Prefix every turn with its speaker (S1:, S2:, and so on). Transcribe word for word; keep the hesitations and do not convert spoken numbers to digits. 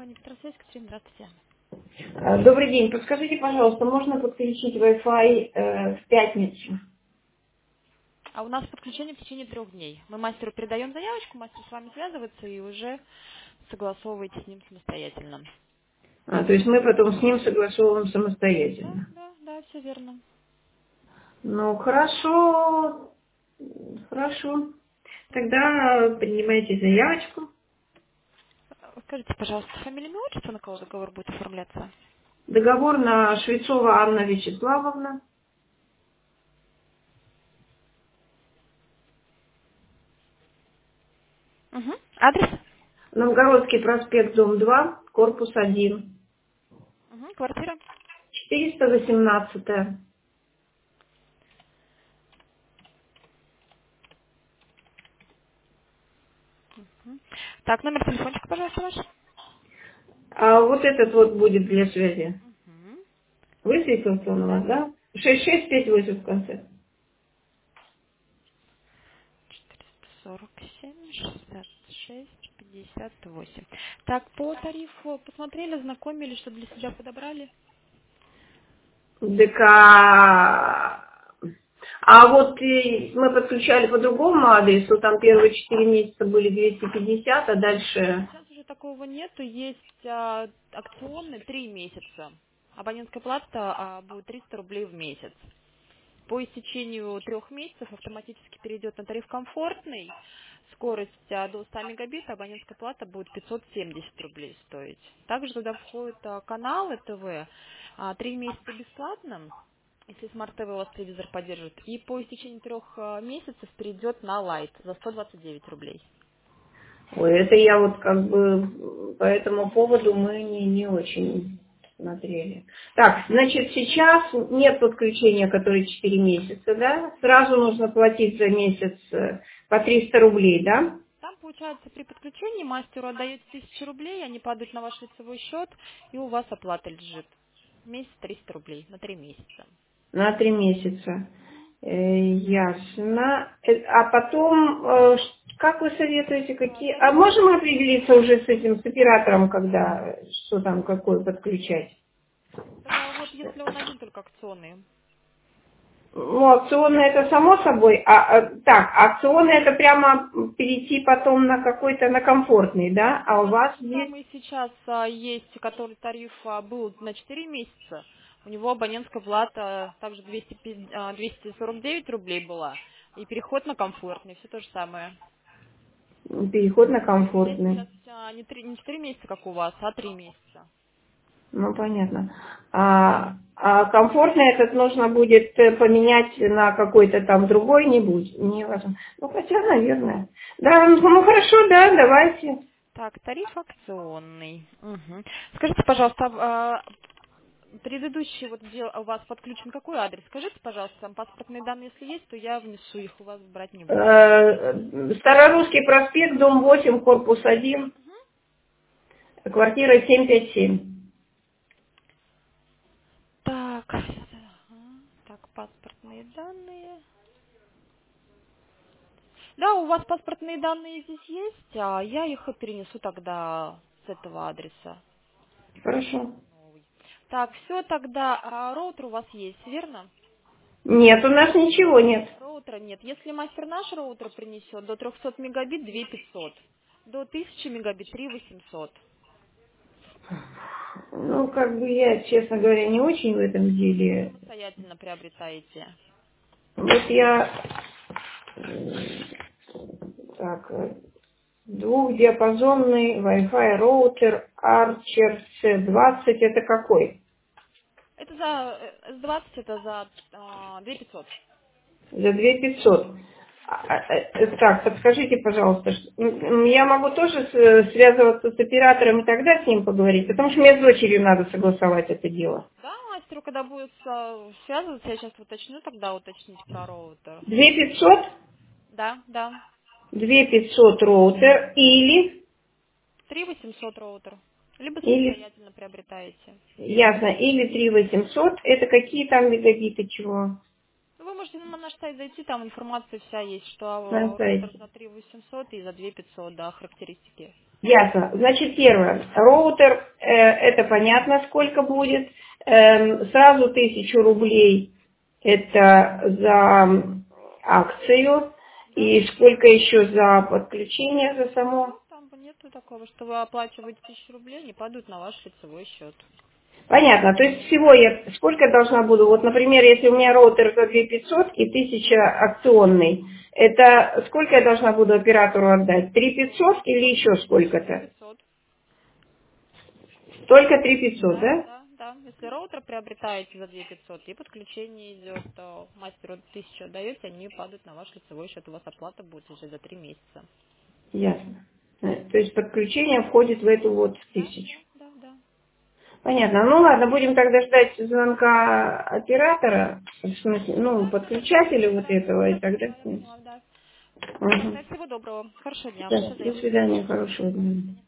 S1: компания Петросвязь, Катерина, здравствуйте.
S2: Э, Добрый день. Подскажите, пожалуйста, можно подключить Wi-Fi э, в пятницу?
S1: А у нас подключение в течение трех дней. Мы мастеру передаем заявочку, мастер с вами связывается и уже согласовываете с ним самостоятельно.
S2: А, то есть мы потом с ним согласовываем
S1: Да,
S2: самостоятельно.
S1: да, да, все верно.
S2: Ну, хорошо. Хорошо. Тогда принимайте заявочку.
S1: А, Скажите, пожалуйста, фамилия, имя, отчество, на кого договор будет оформляться?
S2: Договор на Швецова Анна Вячеславовна.
S1: Угу. Адрес?
S2: Новгородский проспект, дом два, корпус один.
S1: Угу. Квартира?
S2: четыреста восемнадцать.
S1: Мгм. Так, номер телефончика, пожалуйста, ваш.
S2: А вот этот вот будет для связи.
S1: Угу.
S2: Высветился он у вас,
S1: Да.
S2: да? шесть шесть пять восемь в конце.
S1: четыреста сорок семь шестьдесят шесть пятьдесят восемь. Так, по тарифу посмотрели, знакомили, что для себя подобрали?
S2: Так, а, а вот и мы подключали по другому адресу, там первые четыре месяца были двести пятьдесят, а дальше...
S1: Сейчас уже такого нету, есть а, акционный три месяца. Абонентская плата а, будет триста рублей в месяц. По истечению трех месяцев автоматически перейдет на тариф комфортный. Скорость а, до ста мегабит, абонентская плата будет пятьсот семьдесят рублей стоить. Также туда входят а, каналы ТВ, а, три месяца бесплатно, если смарт-ТВ у вас телевизор поддержит. И по истечении трех а, месяцев перейдет на лайт за сто двадцать девять рублей.
S2: Ой, это я вот как бы по этому поводу мы не, не очень смотрели. Так, значит, сейчас нет подключения, который четыре месяца, да? Сразу нужно платить за месяц э, по триста рублей, да?
S1: Там, получается, при подключении мастеру отдаете тысячу рублей, они падают на ваш лицевой счет, и у вас оплата лежит. Месяц триста рублей на три месяца.
S2: На три месяца. Э, ясно. Э, А потом, э, ш- как вы советуете,
S1: А,
S2: какие... А
S1: тариф,
S2: можем определиться уже с этим, с оператором, когда, э, что там, какой подключать?
S1: а, вот если он один только акционный.
S2: Ну, акционные это само собой. А, а, так, акционные это прямо перейти потом на какой-то, на комфортный, да? А у
S1: Да, тот
S2: вас
S1: же
S2: есть...
S1: самый сейчас а, есть, который тариф а, был на четыре месяца. У него абонентская плата также двести пятьдесят, а, двести сорок девять рублей была. И переход на комфортный, все то же самое.
S2: Переход на
S1: У меня
S2: комфортный.
S1: сейчас а, не, три, не четыре месяца, как у вас, а три месяца.
S2: Ну, понятно. А, а комфортный этот нужно будет э, поменять на какой-то там другой, не будет, не важно. Ну, хотя, наверное. Да, ну ну, хорошо, да, давайте.
S1: Так, тариф акционный. Мгм. Скажите, пожалуйста, а, предыдущий, вот где у вас подключен какой адрес? Скажите, пожалуйста, там паспортные данные, если есть, то я внесу их, у вас брать не буду.
S2: Э, Старорусский проспект, дом восемь, корпус один, квартира семь пять семь.
S1: Так, ага, так, паспортные данные. Да, у вас паспортные данные здесь есть, а я их и перенесу тогда с этого адреса.
S2: Хорошо.
S1: Новый. Так, все тогда, а роутер у вас есть, верно?
S2: Нет, у нас ничего нет.
S1: Роутера нет. Если мастер наш роутер принесет, до трехсот мегабит две пятьсот. До тысячи мегабит три восемьсот.
S2: Ну, как бы я, честно говоря, не очень в этом деле.
S1: Самостоятельно приобретаете.
S2: Вот я, м, так, э, двухдиапазонный Wi-Fi роутер Archer си двадцать, это какой?
S1: Это за э, эс двадцать, это за а, две пятьсот.
S2: За две пятьсот. А, а, э, Так, подскажите, пожалуйста, ш- м, м, я могу тоже с- э, связываться с оператором и тогда с ним поговорить, потому что мне с дочерью надо согласовать это дело.
S1: Да, мастеру, когда будет а, связываться, я сейчас уточню, тогда уточнить про роутер.
S2: две пятьсот,
S1: Да, да.
S2: две пятьсот роутер или,
S1: три восемьсот роутер. Либо
S2: или,
S1: самостоятельно приобретаете.
S2: ясно, или три восемьсот, это какие там мегабиты чего?
S1: Вы можете на наш сайт зайти, там информация вся есть, что
S2: На
S1: роутер
S2: сайте.
S1: за три тысячи восемьсот и за две тысячи пятьсот, да, характеристики.
S2: Ясно. Значит, первое. Роутер, э, это понятно, сколько будет. Эм, сразу тысячу рублей это за акцию.
S1: Да?
S2: И сколько еще за подключение, за само?
S1: Ну, там нету такого, что вы оплачиваете тысячу рублей, они падают на ваш лицевой счет.
S2: Понятно. То есть всего я сколько я должна буду? Вот, например, если у меня роутер за две тысячи пятьсот и тысяча акционный, это сколько я должна буду оператору отдать? три тысячи пятьсот или еще
S1: три тысячи
S2: сколько-то?
S1: пятьсот.
S2: Только три тысячи пятьсот,
S1: Да,
S2: да?
S1: да, да. Если роутер приобретаете за две тысячи пятьсот и подключение идет, то мастеру тысячу отдаете, они падают на ваш лицевой счет. У вас оплата будет уже за три месяца.
S2: Ясно. Э, То есть подключение входит в эту вот
S1: Да,
S2: тысячу.
S1: да, да, да.
S2: Понятно. Ну ладно, будем тогда ждать звонка оператора, в смысле, ну,
S1: Да, да, да, да,
S2: подключателя вот
S1: да,
S2: этого, и
S1: да,
S2: тогда
S1: да,
S2: с
S1: я
S2: ним.
S1: поняла, да.
S2: Мгм.
S1: Тогда всего доброго. Хорошего дня.
S2: Да,
S1: До
S2: до
S1: свидания.
S2: свидания, хорошего
S1: До
S2: дня.
S1: свидания.